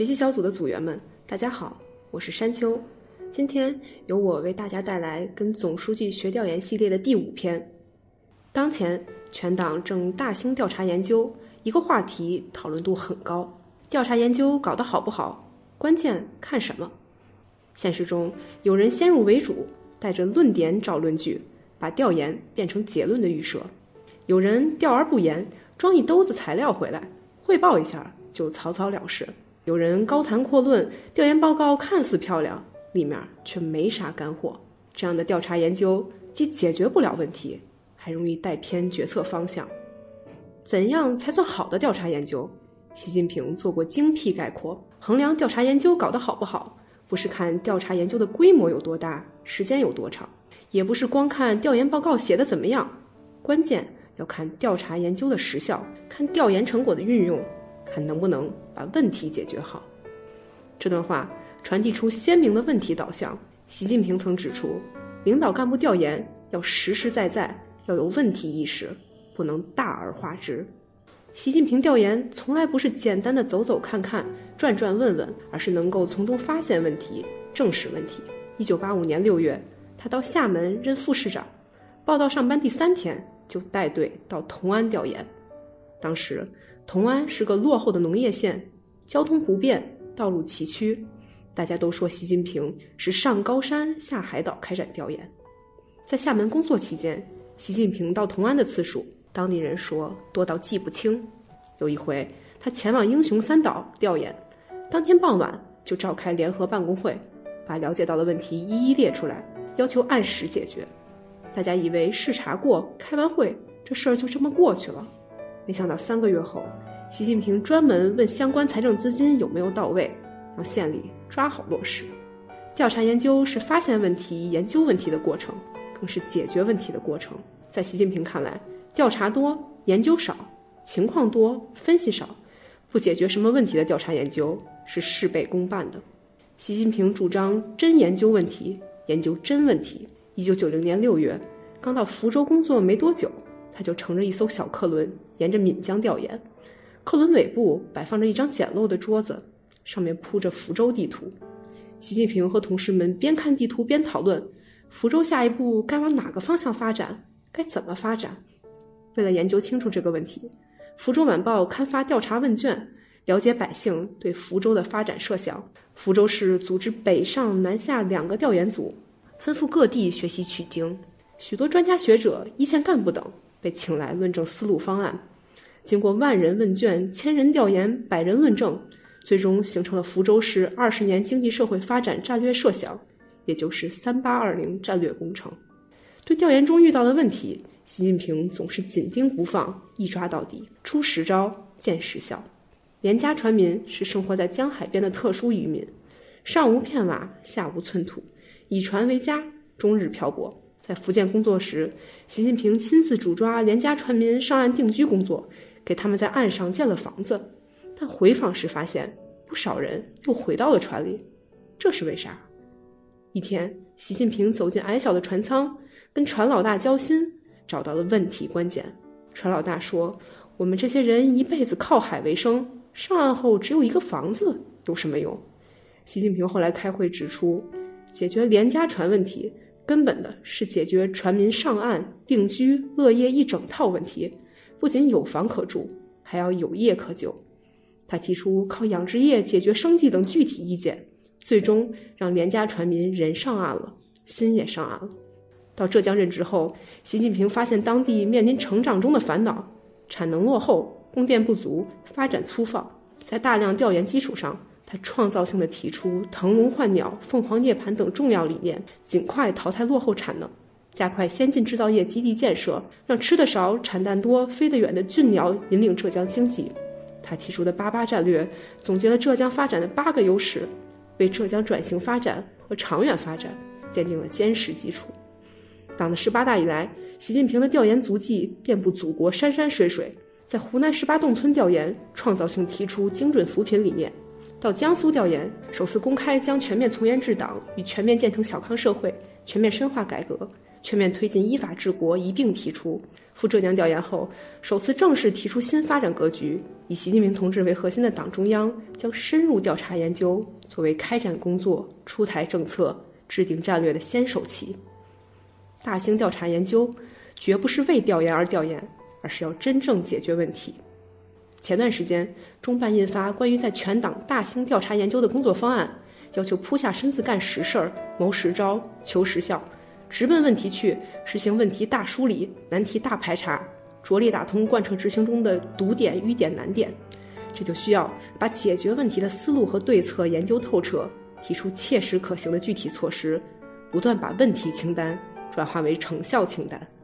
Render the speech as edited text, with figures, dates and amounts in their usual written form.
学习小组的组员们，大家好，我是山丘。今天由我为大家带来跟总书记学调研系列的第5篇。当前全党正大兴调查研究，一个话题讨论度很高，调查研究搞得好不好，关键看什么？现实中有人先入为主，带着论点找论据，把调研变成结论的预设；有人调而不研，装一兜子材料回来，汇报一下就草草了事；有人高谈阔论，调研报告看似漂亮，里面却没啥干货。这样的调查研究既解决不了问题，还容易带偏决策方向。怎样才算好的调查研究？习近平做过精辟概括，衡量调查研究搞得好不好，不是看调查研究的规模有多大，时间有多长，也不是光看调研报告写得怎么样，关键要看调查研究的实效，看调研成果的运用，看能不能把问题解决好。这段话传递出鲜明的问题导向。习近平曾指出，领导干部调研要实实在在，要有问题意识，不能大而化之。习近平调研从来不是简单的走走看看、转转问问，而是能够从中发现问题、正视问题。1985年6月，他到厦门任副市长，报到上班第3天就带队到同安调研。当时同安是个落后的农业县，交通不便，道路崎岖，大家都说习近平是上高山下海岛开展调研。在厦门工作期间，习近平到同安的次数，当地人说多到记不清。有一回他前往英雄三岛调研，当天傍晚就召开联合办公会，把了解到的问题一一列出来，要求按时解决。大家以为视察过，开完会这事儿就这么过去了，没想到3个月后，习近平专门问相关财政资金有没有到位，让县里抓好落实。调查研究是发现问题、研究问题的过程，更是解决问题的过程。在习近平看来，调查多，研究少，情况多，分析少，不解决什么问题的调查研究是事倍功半的。习近平主张真研究问题，研究真问题。1990年6月，刚到福州工作没多久，他就乘着一艘小客轮，沿着岷江调研。客轮尾部摆放着一张简陋的桌子，上面铺着福州地图。习近平和同事们边看地图边讨论，福州下一步该往哪个方向发展，该怎么发展。为了研究清楚这个问题，福州晚报刊发调查问卷，了解百姓对福州的发展设想。福州市组织北上南下2个调研组，吩咐各地学习取经。许多专家学者、一线干部等被请来论证思路方案。经过10000人问卷、1000人调研、100人论证，最终形成了福州市20年经济社会发展战略设想，也就是3820战略工程。对调研中遇到的问题，习近平总是紧盯不放，一抓到底，出实招，见实效。连家船民是生活在江海边的特殊渔民，上无片瓦，下无寸土，以船为家，终日漂泊。在福建工作时，习近平亲自主抓连家船民上岸定居工作，给他们在岸上建了房子。但回访时发现，不少人又回到了船里，这是为啥？一天，习近平走进矮小的船舱，跟船老大交心，找到了问题关键。船老大说，我们这些人一辈子靠海为生，上岸后只有一个房子，有什么用？习近平后来开会指出，解决连家船问题，根本的是解决船民上岸、定居、乐业一整套问题，不仅有房可住，还要有业可就。他提出靠养殖业解决生计等具体意见，最终让连家船民人上岸了，心也上岸了。到浙江任职后，习近平发现当地面临成长中的烦恼，产能落后，供电不足，发展粗放。在大量调研基础上，他创造性地提出腾笼换鸟、凤凰涅槃等重要理念，尽快淘汰落后产能，加快先进制造业基地建设，让吃得少、产蛋多、飞得远的俊鸟引领浙江经济。他提出的88战略总结了浙江发展的8个优势，为浙江转型发展和长远发展奠定了坚实基础。党的18大以来，习近平的调研足迹遍布祖国山山水水。在湖南18洞村调研，创造性提出精准扶贫理念；到江苏调研，首次公开将全面从严治党与全面建成小康社会全面深化改革全面推进依法治国一并提出。赴浙江调研后，首次正式提出新发展格局，以习近平同志为核心的党中央将深入调查研究作为开展工作、出台政策、制定战略的先手棋。大兴调查研究绝不是为调研而调研，而是要真正解决问题。前段时间，中办印发关于在全党大兴调查研究的工作方案，要求扑下身子干实事儿，谋实招，求实效，直奔问题去，实行问题大梳理、难题大排查，着力打通贯彻执行中的堵点、淤点、难点。这就需要把解决问题的思路和对策研究透彻，提出切实可行的具体措施，不断把问题清单转化为成效清单。